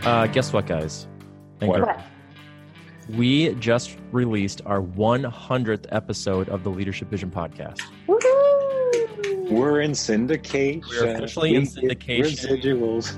Guess what, guys? What? We just released our 100th episode of the Leadership Vision podcast. Woohoo! We're in syndication. We're officially in syndication. Residuals.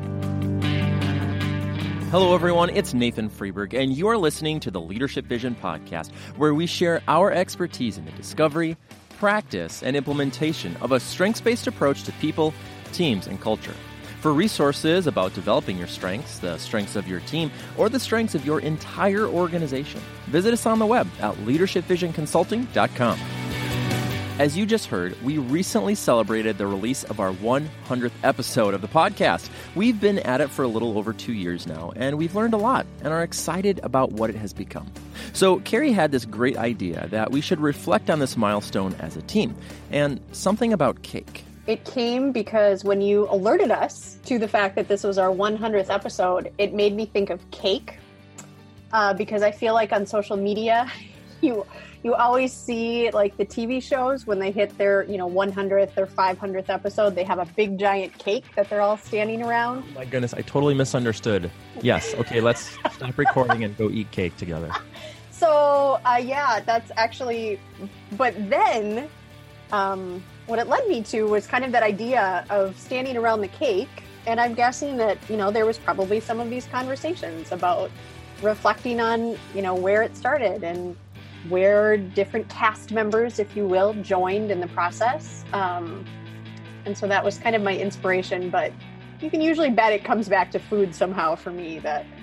Hello, everyone. It's Nathan Freeberg, and you are listening to the Leadership Vision podcast, where we share our expertise in the discovery, practice, and implementation of a strengths-based approach to people, teams, and culture. For resources about developing your strengths, the strengths of your team, or the strengths of your entire organization, visit us on the web at leadershipvisionconsulting.com. As you just heard, we recently celebrated the release of our 100th episode of the podcast. We've been at it for a little over 2 years now, and we've learned a lot and are excited about what it has become. So Carrie had this great idea that we should reflect on this milestone as a team, and something about cake. It came because when you alerted us to the fact that this was our 100th episode, it made me think of cake. Because I feel like on social media, you always see like the TV shows when they hit their 100th or 500th episode, they have a big giant cake that they're all standing around. Oh my goodness, I totally misunderstood. Yes, okay, let's stop recording and go eat cake together. So, yeah, that's actually, but then what it led me to was kind of that idea of standing around the cake. And I'm guessing that, there was probably some of these conversations about reflecting on, where it started and where different cast members, if you will, joined in the process. And so that was kind of my inspiration, but you can usually bet it comes back to food somehow for me.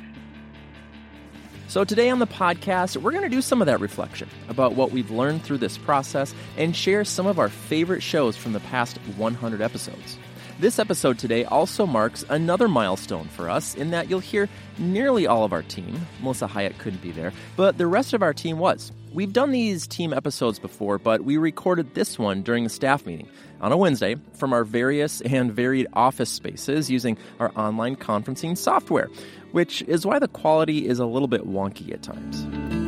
So today on the podcast, we're going to do some of that reflection about what we've learned through this process and share some of our favorite shows from the past 100 episodes. This episode today also marks another milestone for us in that you'll hear nearly all of our team. Melissa Hyatt couldn't be there, but the rest of our team was. We've done these team episodes before, but we recorded this one during a staff meeting on a Wednesday from our various and varied office spaces using our online conferencing software, which is why the quality is a little bit wonky at times.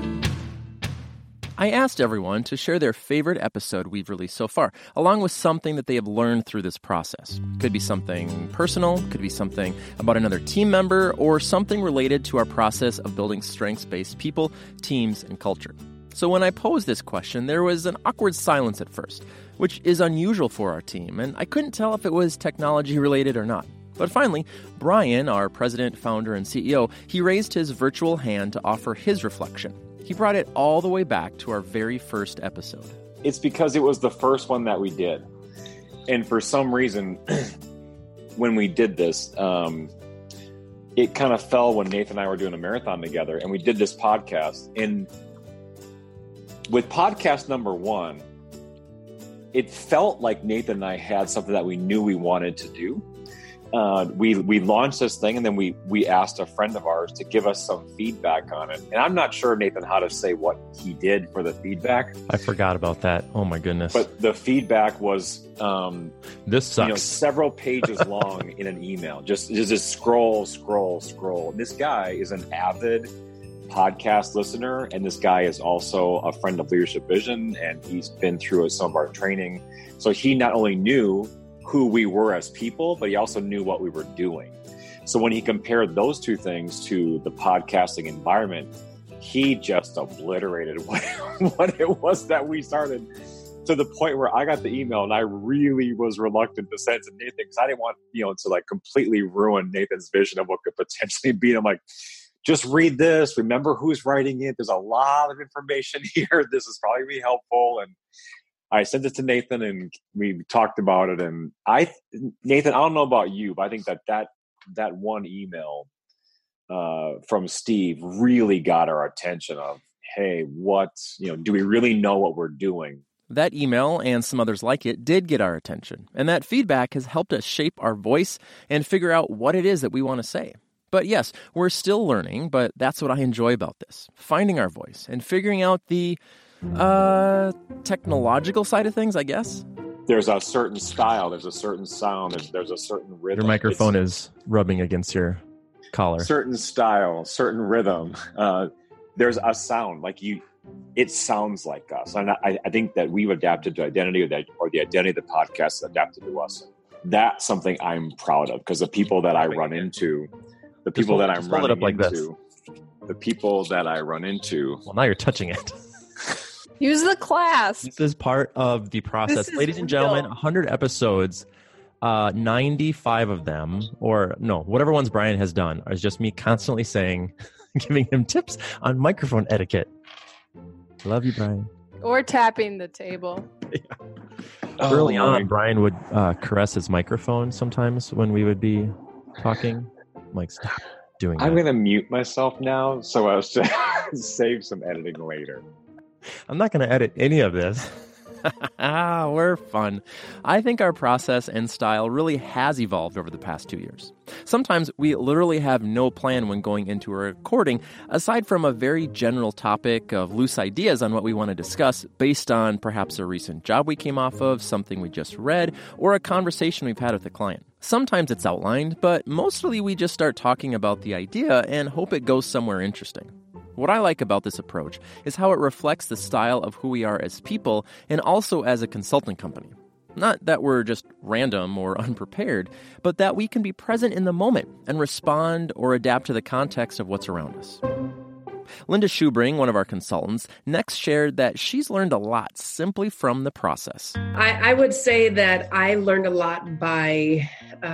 I asked everyone to share their favorite episode we've released so far, along with something that they have learned through this process. Could be something personal, could be something about another team member, or something related to our process of building strengths-based people, teams, and culture. So when I posed this question, there was an awkward silence at first, which is unusual for our team, and I couldn't tell if it was technology-related or not. But finally, Brian, our president, founder, and CEO, he raised his virtual hand to offer his reflection. He brought it all the way back to our very first episode. It's because it was the first one that we did. And for some reason, when we did this, it kind of fell when Nathan and I were doing a marathon together, and we did this podcast. And with podcast number 1, it felt like Nathan and I had something that we knew we wanted to do. We launched this thing, and then we asked a friend of ours to give us some feedback on it. And I'm not sure, Nathan, how to say what he did for the feedback. I forgot about that. Oh my goodness. But the feedback was this sucks. Several pages long in an email. Just scroll. And this guy is an avid podcast listener, and this guy is also a friend of Leadership Vision, and he's been through some of our training. So he not only knew who we were as people, but he also knew what we were doing. So when he compared those two things to the podcasting environment, he just obliterated what it was that we started, to the point where I got the email and I really was reluctant to send it to Nathan because I didn't want, to like completely ruin Nathan's vision of what could potentially be. I'm like, just read this. Remember who's writing it. There's a lot of information here. This is probably going to be helpful. And I sent it to Nathan, and we talked about it. And Nathan, I don't know about you, but I think that one email from Steve really got our attention of, hey, do we really know what we're doing? That email and some others like it did get our attention. And that feedback has helped us shape our voice and figure out what it is that we want to say. But yes, we're still learning, but that's what I enjoy about this. Finding our voice and figuring out the technological side of things, I guess. There's a certain style, there's a certain sound, there's a certain rhythm. Your microphone is rubbing against your collar. Certain style, certain rhythm. There's a sound, it sounds like us. And I think that we've adapted to identity, or the identity of the podcast adapted to us. That's something I'm proud of, because the people that I run into The people that I'm hold it running up like into. The people that I run into. Well, now you're touching it. Use the class. This is part of the process. Ladies and gentlemen, 100 episodes, 95 of them, or no, whatever ones Brian has done, is just me constantly saying, giving him tips on microphone etiquette. Love you, Brian. Or tapping the table. Early on, Brian would caress his microphone sometimes when we would be talking. I'm like, stop doing that. I'm going to mute myself now so I'll save some editing later. I'm not going to edit any of this. We're fun. I think our process and style really has evolved over the past 2 years. Sometimes we literally have no plan when going into a recording, aside from a very general topic of loose ideas on what we want to discuss based on perhaps a recent job we came off of, something we just read, or a conversation we've had with a client. Sometimes it's outlined, but mostly we just start talking about the idea and hope it goes somewhere interesting. What I like about this approach is how it reflects the style of who we are as people and also as a consulting company. Not that we're just random or unprepared, but that we can be present in the moment and respond or adapt to the context of what's around us. Linda Schubring, one of our consultants, next shared that she's learned a lot simply from the process. I would say that I learned a lot by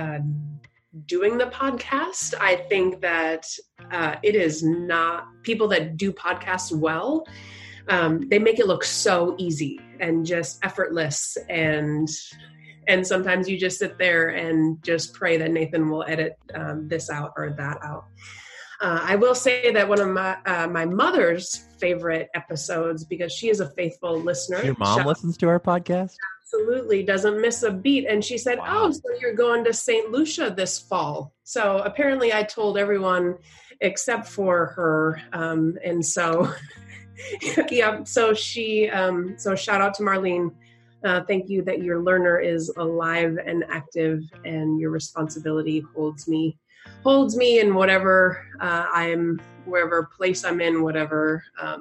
doing the podcast. I think that it is not people that do podcasts well. They make it look so easy and just effortless. And sometimes you just sit there and just pray that Nathan will edit this out or that out. I will say that one of my mother's favorite episodes, because she is a faithful listener. Your mom listens to our podcast? Absolutely, doesn't miss a beat. And she said, wow. Oh, so you're going to St. Lucia this fall. So apparently I told everyone except for her. And so, yeah, so she, so shout out to Marlene. Thank you that your learner is alive and active, and your responsibility holds me in whatever wherever place I'm in, whatever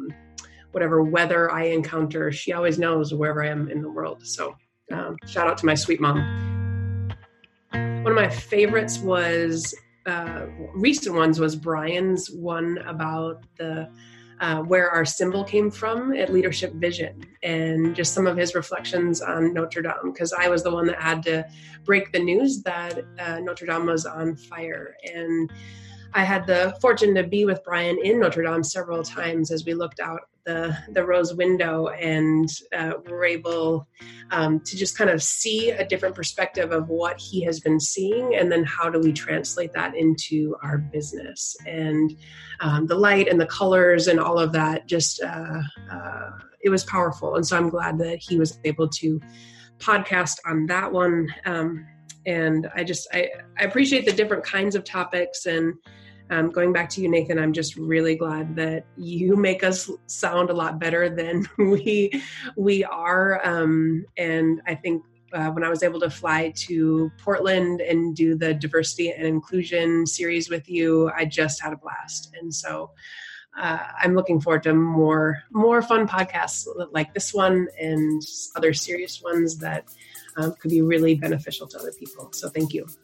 weather I encounter. She always knows wherever I am in the world. So shout out to my sweet mom. One of my favorites was recent ones was Brian's one about the where our symbol came from at Leadership Vision, and just some of his reflections on Notre Dame, because I was the one that had to break the news that Notre Dame was on fire. And I had the fortune to be with Brian in Notre Dame several times as we looked out the rose window and were able to just kind of see a different perspective of what he has been seeing, and then how do we translate that into our business. And the light and the colors and all of that, just it was powerful. And so I'm glad that he was able to podcast on that one. And I appreciate the different kinds of topics. And going back to you, Nathan, I'm just really glad that you make us sound a lot better than we are. And I think when I was able to fly to Portland and do the diversity and inclusion series with you, I just had a blast. And so I'm looking forward to more fun podcasts like this one and other serious ones that could be really beneficial to other people. So thank you.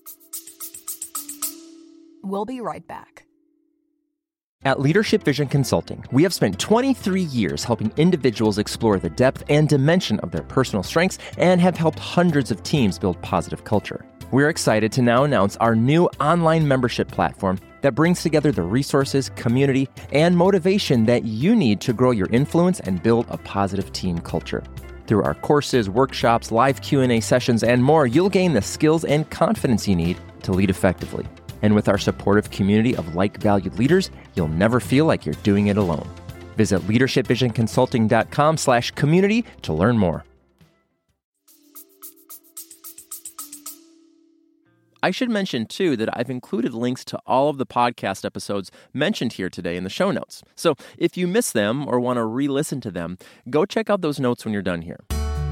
We'll be right back. At Leadership Vision Consulting, we have spent 23 years helping individuals explore the depth and dimension of their personal strengths and have helped hundreds of teams build positive culture. We're excited to now announce our new online membership platform that brings together the resources, community, and motivation that you need to grow your influence and build a positive team culture. Through our courses, workshops, live Q&A sessions, and more, you'll gain the skills and confidence you need to lead effectively. And with our supportive community of like-valued leaders, you'll never feel like you're doing it alone. Visit leadershipvisionconsulting.com/community to learn more. I should mention, too, that I've included links to all of the podcast episodes mentioned here today in the show notes. So if you miss them or want to re-listen to them, go check out those notes when you're done here.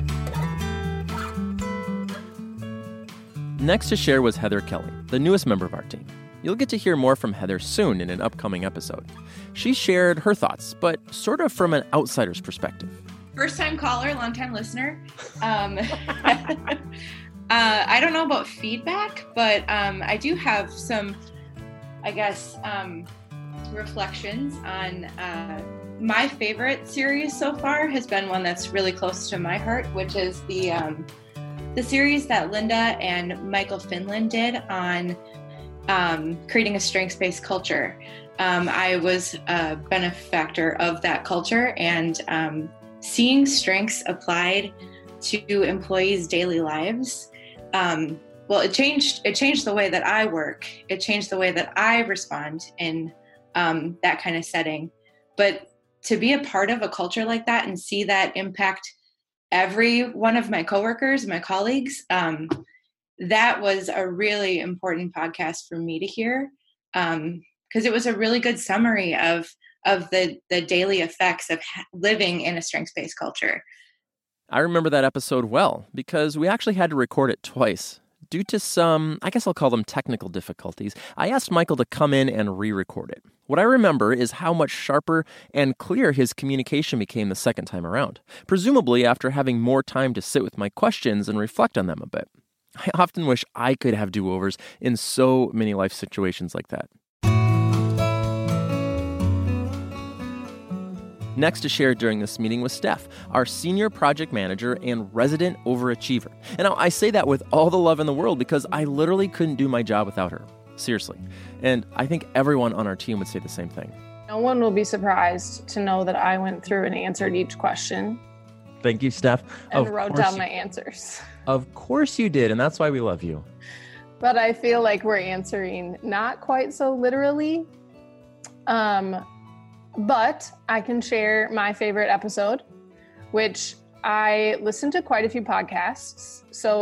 Next to share was Heather Kelly, the newest member of our team. You'll get to hear more from Heather soon in an upcoming episode. She shared her thoughts, but sort of from an outsider's perspective. First-time caller, long-time listener. I don't know about feedback, but I do have some I guess, reflections on my favorite series so far has been one that's really close to my heart, which is the series that Linda and Michael Finland did on creating a strengths-based culture. I was a benefactor of that culture, and seeing strengths applied to employees' daily lives. Well, it changed the way that I work. It changed the way that I respond in that kind of setting. But to be a part of a culture like that and see that impact every one of my coworkers, my colleagues, that was a really important podcast for me to hear, because it was a really good summary of the daily effects of living in a strengths-based culture. I remember that episode well because we actually had to record it twice. Due to some, I guess I'll call them technical difficulties, I asked Michael to come in and re-record it. What I remember is how much sharper and clearer his communication became the second time around, presumably after having more time to sit with my questions and reflect on them a bit. I often wish I could have do-overs in so many life situations like that. Next to share during this meeting was Steph, our senior project manager and resident overachiever. And now I say that with all the love in the world because I literally couldn't do my job without her. Seriously. And I think everyone on our team would say the same thing. No one will be surprised to know that I went through and answered each question. Thank you, Steph. And wrote down my answers. Of course you did, and that's why we love you. But I feel like we're answering not quite so literally. But I can share my favorite episode, which I listen to quite a few podcasts.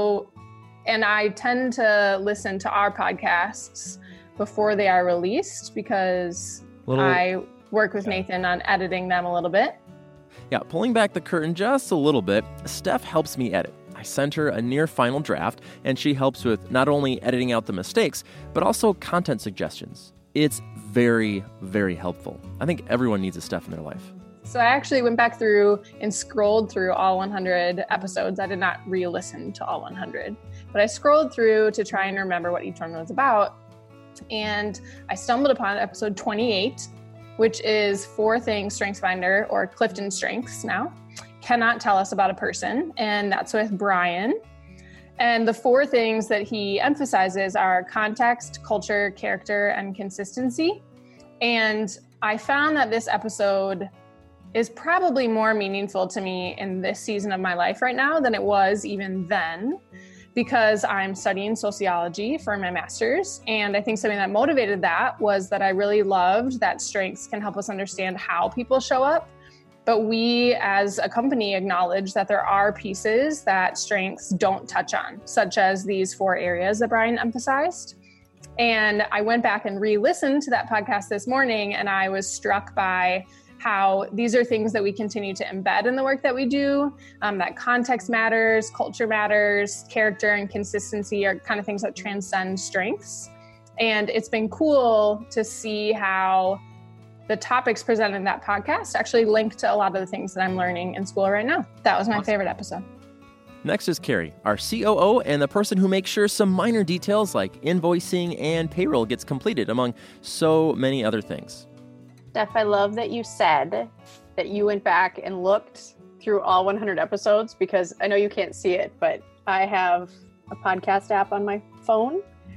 And I tend to listen to our podcasts before they are released because I work with Nathan on editing them a little bit. Yeah, pulling back the curtain just a little bit, Steph helps me edit. I sent her a near final draft, and she helps with not only editing out the mistakes, but also content suggestions. It's very, very helpful. I think everyone needs a Steph in their life. So I actually went back through and scrolled through all 100 episodes. I did not re-listen to all 100, but I scrolled through to try and remember what each one was about. And I stumbled upon episode 28, which is 4 things StrengthsFinder, or Clifton Strengths now, cannot tell us about a person. And that's with Brian. And the 4 things that he emphasizes are context, culture, character, and consistency. And I found that this episode is probably more meaningful to me in this season of my life right now than it was even then, because I'm studying sociology for my master's. And I think something that motivated that was that I really loved that strengths can help us understand how people show up. But we as a company acknowledge that there are pieces that strengths don't touch on, such as these 4 areas that Brian emphasized. And I went back and re-listened to that podcast this morning, and I was struck by how these are things that we continue to embed in the work that we do, that context matters, culture matters, character and consistency are kind of things that transcend strengths. And it's been cool to see how the topics presented in that podcast actually link to a lot of the things that I'm learning in school right now. That was my favorite episode. Next is Carrie, our COO and the person who makes sure some minor details like invoicing and payroll gets completed, among so many other things. Steph, I love that you said that you went back and looked through all 100 episodes, because I know you can't see it, but I have a podcast app on my phone.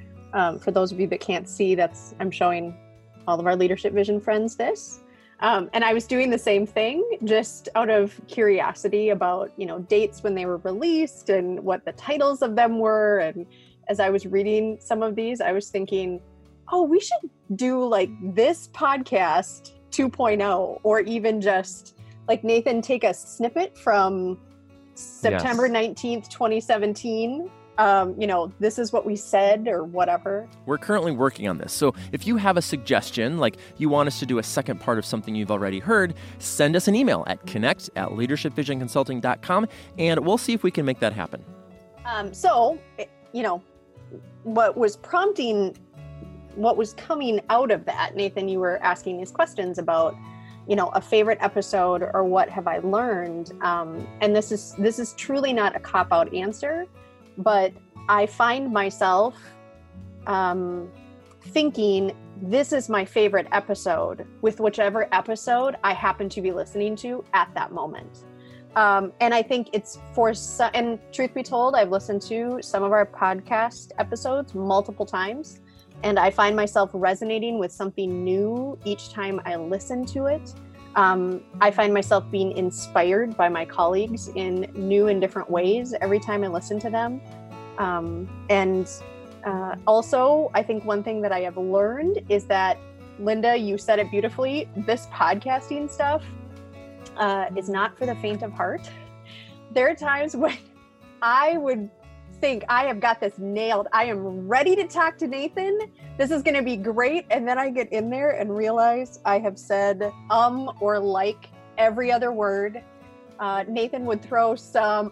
For those of you that can't see, I'm showing all of our Leadership Vision friends this. And I was doing the same thing just out of curiosity about, dates when they were released and what the titles of them were. And as I was reading some of these, I was thinking, oh, we should do like this podcast 2.0, or even just like Nathan, take a snippet from September 19th, 2017. This is what we said or whatever. We're currently working on this. So if you have a suggestion, like you want us to do a second part of something you've already heard, send us an email at connect@leadershipvisionconsulting.com, and we'll see if we can make that happen. What was prompting, what was coming out of that, Nathan, you were asking these questions about, a favorite episode or what have I learned? And this is truly not a cop-out answer. But I find myself thinking this is my favorite episode with whichever episode I happen to be listening to at that moment. And I think it's and truth be told, I've listened to some of our podcast episodes multiple times, and I find myself resonating with something new each time I listen to it. I find myself being inspired by my colleagues in new and different ways every time I listen to them. Also, I think one thing that I have learned is that, Linda, you said it beautifully, this podcasting stuff is not for the faint of heart. There are times when I would think I have got this nailed. I am ready to talk to Nathan. This is going to be great. And then I get in there and realize I have said or like every other word. Nathan would throw some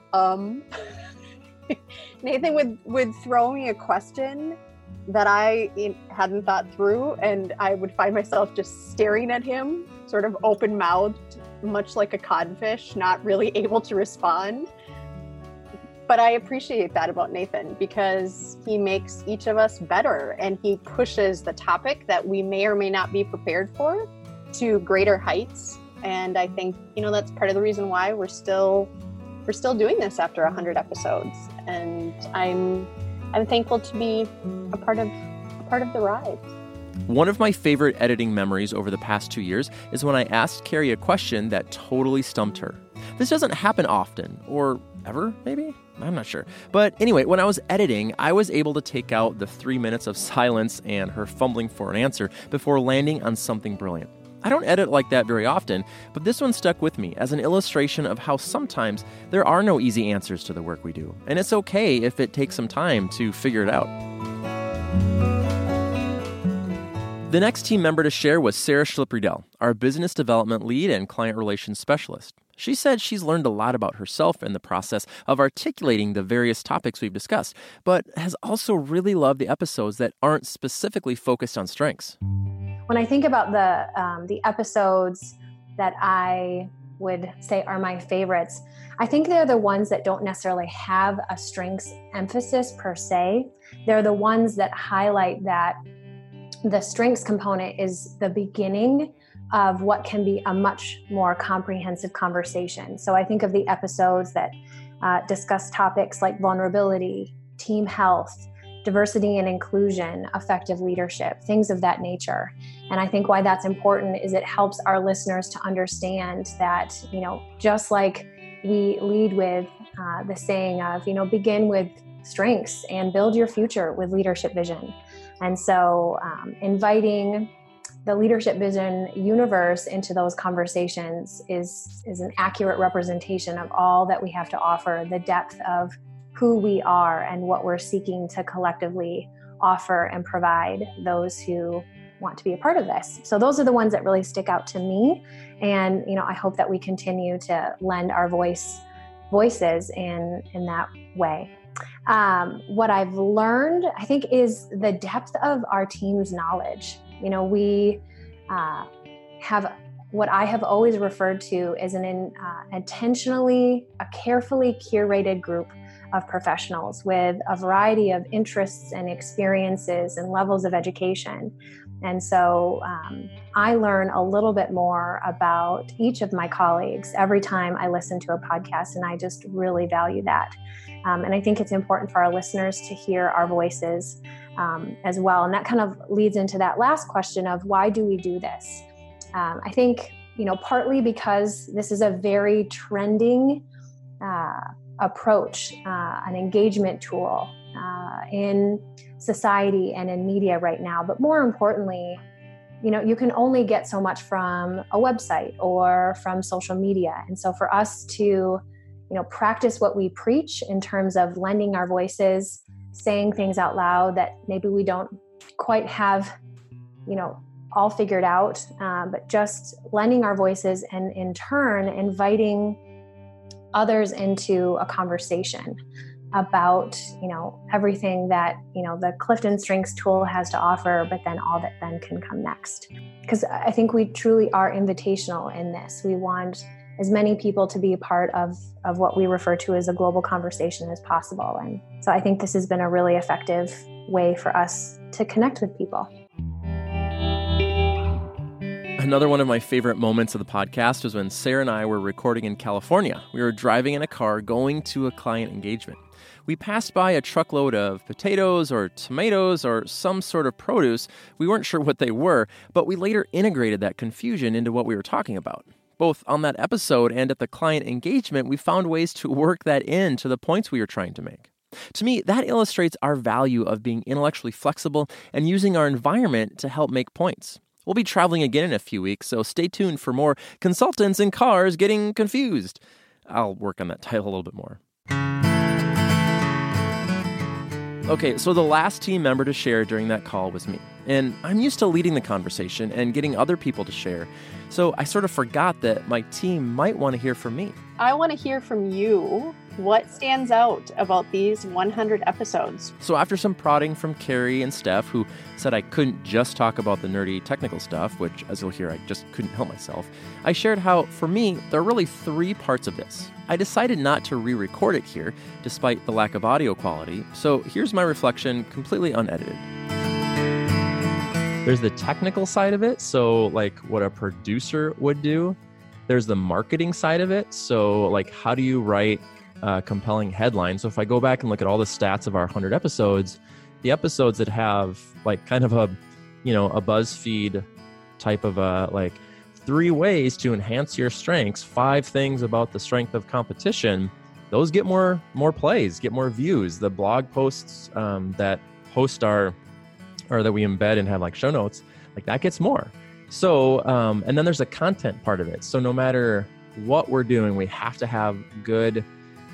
Nathan would throw me a question that I hadn't thought through, and I would find myself just staring at him, sort of open-mouthed, much like a codfish, not really able to respond. But I appreciate that about Nathan, because he makes each of us better, and he pushes the topic that we may or may not be prepared for to greater heights. And I think, that's part of the reason why we're still doing this after 100 episodes. And I'm thankful to be a part of the ride. One of my favorite editing memories over the past 2 years is when I asked Carrie a question that totally stumped her. This doesn't happen often, or ever, maybe? I'm not sure. But anyway, when I was editing, I was able to take out the 3 minutes of silence and her fumbling for an answer before landing on something brilliant. I don't edit like that very often, but this one stuck with me as an illustration of how sometimes there are no easy answers to the work we do, and it's okay if it takes some time to figure it out. The next team member to share was Sarah Schlipp-Riedel, our business development lead and client relations specialist. She said she's learned a lot about herself in the process of articulating the various topics we've discussed, but has also really loved the episodes that aren't specifically focused on strengths. When I think about the episodes that I would say are my favorites, I think they're the ones that don't necessarily have a strengths emphasis per se. They're the ones that highlight that the strengths component is the beginning of what can be a much more comprehensive conversation. So I think of the episodes that discuss topics like vulnerability, team health, diversity and inclusion, effective leadership, things of that nature. And I think why that's important is it helps our listeners to understand that, just like we lead with the saying of, begin with strengths and build your future with leadership vision. And so inviting the leadership vision universe into those conversations is an accurate representation of all that we have to offer, the depth of who we are and what we're seeking to collectively offer and provide those who want to be a part of this. So those are the ones that really stick out to me. And, I hope that we continue to lend our voices in that way. What I've learned, I think, is the depth of our team's knowledge. We have what I have always referred to as a carefully curated group of professionals with a variety of interests and experiences and levels of education. And so I learn a little bit more about each of my colleagues every time I listen to a podcast, and I just really value that. And I think it's important for our listeners to hear our voices as well. And that kind of leads into that last question of why do we do this? I think, partly because this is a very trending approach, an engagement tool in society and in media right now. But more importantly, you can only get so much from a website or from social media. And so for us to, practice what we preach in terms of lending our voices, saying things out loud that maybe we don't quite have, all figured out, but just lending our voices and in turn inviting others into a conversation about, everything that, the Clifton Strengths tool has to offer, but then all that then can come next. Because I think we truly are invitational in this. We want as many people to be a part of what we refer to as a global conversation as possible. And so I think this has been a really effective way for us to connect with people. Another one of my favorite moments of the podcast was when Sarah and I were recording in California. We were driving in a car going to a client engagement. We passed by a truckload of potatoes or tomatoes or some sort of produce. We weren't sure what they were, but we later integrated that confusion into what we were talking about. Both on that episode and at the client engagement, we found ways to work that into the points we were trying to make. To me, that illustrates our value of being intellectually flexible and using our environment to help make points. We'll be traveling again in a few weeks, so stay tuned for more Consultants in Cars Getting Confused. I'll work on that title a little bit more. Okay, so the last team member to share during that call was me. And I'm used to leading the conversation and getting other people to share. So I sort of forgot that my team might want to hear from me. I want to hear from you. What stands out about these 100 episodes? So after some prodding from Carrie and Steph, who said I couldn't just talk about the nerdy technical stuff, which, as you'll hear, I just couldn't help myself, I shared how, for me, there are really 3 parts of this. I decided not to re-record it here, despite the lack of audio quality, so here's my reflection, completely unedited. There's the technical side of it, so like what a producer would do. There's the marketing side of it, so like how do you write compelling headlines? So if I go back and look at all the stats of our 100 episodes, the episodes that have like kind of a BuzzFeed type of like 3 ways to enhance your strengths, 5 things about the strength of competition, those get more plays, get more views. The blog posts that host or that we embed and have like show notes, like that gets more. So, and then there's a content part of it. So no matter what we're doing, we have to have good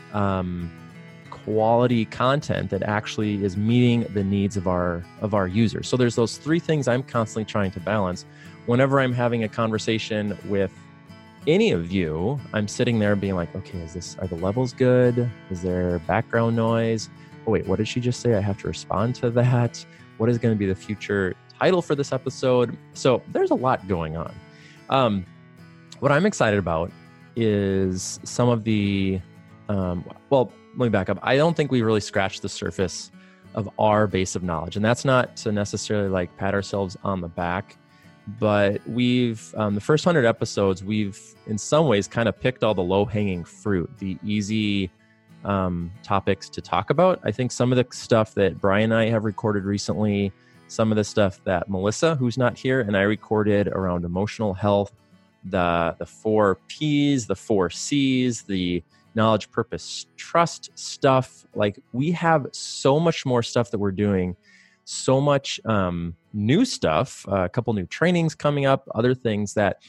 quality content that actually is meeting the needs of our users. So there's those 3 things I'm constantly trying to balance. Whenever I'm having a conversation with any of you, I'm sitting there being like, okay, are the levels good? Is there background noise? Oh wait, what did she just say? I have to respond to that. What is going to be the future title for this episode? So there's a lot going on. What I'm excited about is some of the, well, let me back up. I don't think we really scratched the surface of our base of knowledge. And that's not to necessarily like pat ourselves on the back, but we've, the first 100 episodes, we've in some ways kind of picked all the low-hanging fruit, the easy topics to talk about. I think some of the stuff that Brian and I have recorded recently, some of the stuff that Melissa, who's not here, and I recorded around emotional health, the 4 Ps, the 4 Cs, the knowledge, purpose, trust stuff. Like we have so much more stuff that we're doing, so much new stuff, a couple new trainings coming up, other things that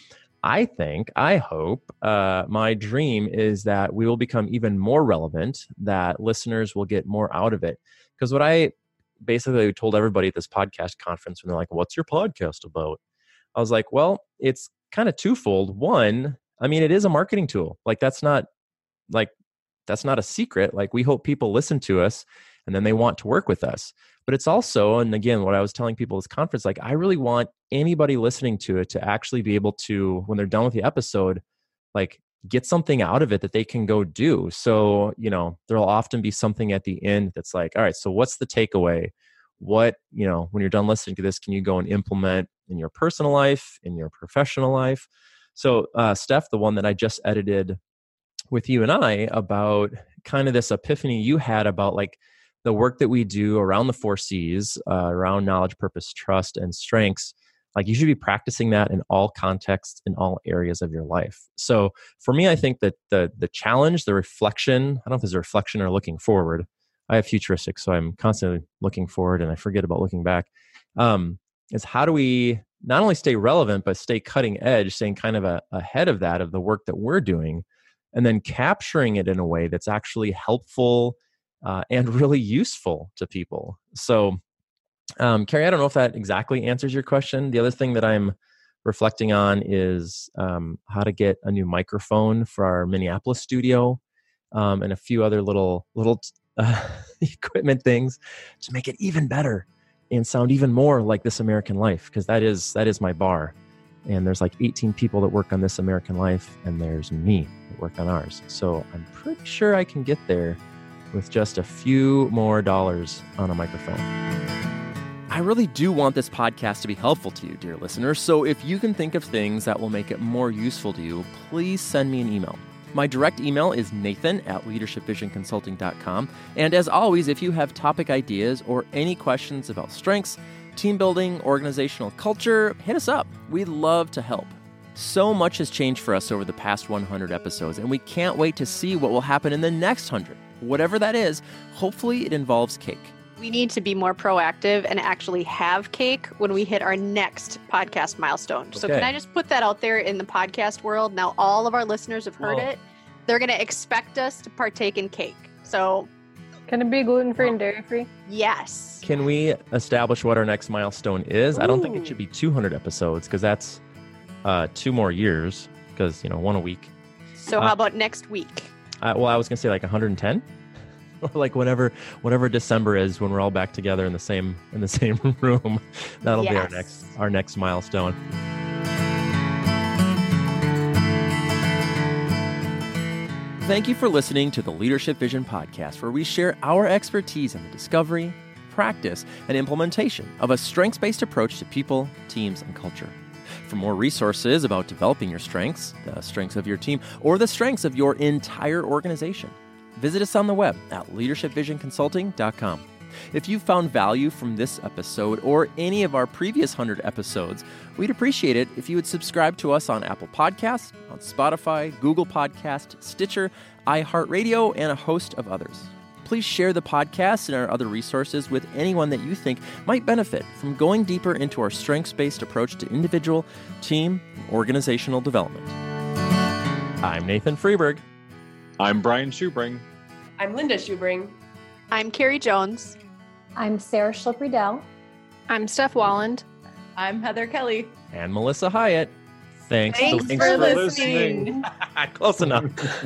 I hope, my dream is that we will become even more relevant, that listeners will get more out of it. Because what I basically told everybody at this podcast conference when they're like, what's your podcast about? I was like, well, it's kind of twofold. One, I mean, it is a marketing tool. Like that's not a secret. Like we hope people listen to us and then they want to work with us. But it's also, and again, what I was telling people at this conference, like I really want anybody listening to it to actually be able to, when they're done with the episode, like get something out of it that they can go do. So, there'll often be something at the end that's like, all right, so what's the takeaway? What, when you're done listening to this, can you go and implement in your personal life, in your professional life? So Steph, the one that I just edited with you and I about kind of this epiphany you had about like the work that we do around the 4 Cs, around knowledge, purpose, trust, and strengths, like you should be practicing that in all contexts, in all areas of your life. So for me, I think that the challenge, the reflection, I don't know if it's a reflection or looking forward. I have futuristic, so I'm constantly looking forward and I forget about looking back, is how do we not only stay relevant, but stay cutting edge, staying kind of ahead of that, of the work that we're doing, and then capturing it in a way that's actually helpful and really useful to people. So, Carrie, I don't know if that exactly answers your question. The other thing that I'm reflecting on is how to get a new microphone for our Minneapolis studio, and a few other little equipment things to make it even better and sound even more like This American Life, because that is my bar. And there's like 18 people that work on This American Life, and there's me that work on ours. So I'm pretty sure I can get there with just a few more dollars on a microphone. I really do want this podcast to be helpful to you, dear listeners, so if you can think of things that will make it more useful to you, please send me an email. My direct email is nathan@leadershipvisionconsulting.com. And as always, if you have topic ideas or any questions about strengths, team building, organizational culture, hit us up. We'd love to help. So much has changed for us over the past 100 episodes, and we can't wait to see what will happen in the next 100. Whatever that is, hopefully it involves cake. We need to be more proactive and actually have cake when we hit our next podcast milestone. So can I just put that out there in the podcast world? Now all of our listeners have heard it. They're going to expect us to partake in cake. So can it be gluten-free and dairy-free? Yes. Can we establish what our next milestone is? I don't think it should be 200 episodes because that's 2 more years because, one a week. So how about next week? I was going to say like 110. Or like whatever December is when we're all back together in the same room. That'll be our next milestone. Thank you for listening to the Leadership Vision Podcast, where we share our expertise in the discovery, practice, and implementation of a strengths-based approach to people, teams, and culture. For more resources about developing your strengths, the strengths of your team, or the strengths of your entire organization, visit us on the web at leadershipvisionconsulting.com. If you found value from this episode or any of our previous 100 episodes, we'd appreciate it if you would subscribe to us on Apple Podcasts, on Spotify, Google Podcasts, Stitcher, iHeartRadio, and a host of others. Please share the podcast and our other resources with anyone that you think might benefit from going deeper into our strengths-based approach to individual, team, and organizational development. I'm Nathan Freeberg. I'm Brian Schubring. I'm Linda Schubring. I'm Carrie Jones. I'm Sarah Schlipp-Riedel. I'm Steph Walland. I'm Heather Kelly. And Melissa Hyatt. Thanks for listening. Close enough.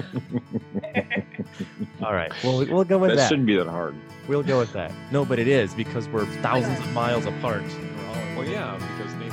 All right. Well, we'll go with that. That shouldn't be that hard. We'll go with that. No, but it is because we're thousands of miles apart. Well, yeah, because